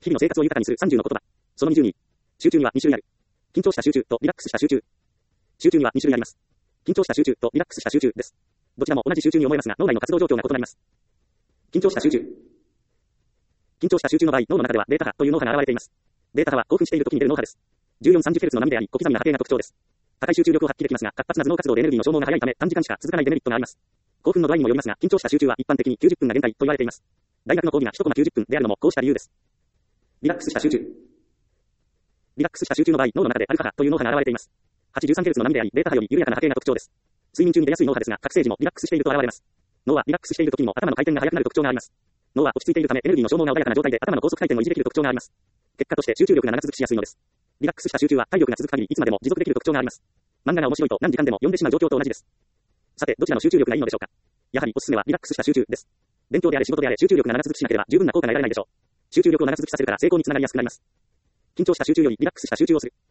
日々の生活を豊かにする30の言葉。その20に。集中には2種類ある。緊張した集中とリラックスした集中。集中には2種類あります。緊張した集中とリラックスした集中です。どちらも同じ集中に思えますが、脳内の活動状況が異なります。緊張した集中。緊張した集中の場合、脳の中ではベータ波という脳波が現れています。ベータ波は興奮している時に出る脳波です。1430Hz の波であり、小刻みな波形が特徴です。高い集中力を発揮できますが、活発な頭脳活動でエネルギーの消耗が早いため、短時間しか続かないデメリットがあります。興奮の度合いにもよりますが、緊張した集中は一般的に90分が限界と言われています。大学の講義が1コマ90分であるのもこうした理由です。リラックスした集中。リラックスした集中の場合、脳の中でアルファ波という脳波が現れています。83Hz の波であり、ベータ波より緩やかな波形が特徴です。睡眠中に出やすい脳波ですが、覚醒時もリラックスしていると現れます。脳はリラックスしている時にも頭の回転が速くなる特徴があります。脳は落ち着いているため、エネルギーの消耗が穏やかな状態で頭の高速回転を維持できる特徴があります。結果として集中力が長続きしやすいのです。リラックスした集中は体力が続く限りいつまでも持続できる特徴があります。漫画が面白いと何時間でも読んでしまう状況と同じです。さて、どちらの集中力がいいのでしょうか。やはりおすすめはリラックスした集中です。勉強であれ仕事であれ集中力が長続きしなければ十分な効果が得られないでしょう。集中力を長続きさせるから成功につながりやすくなります。緊張した集中よりリラックスした集中をする。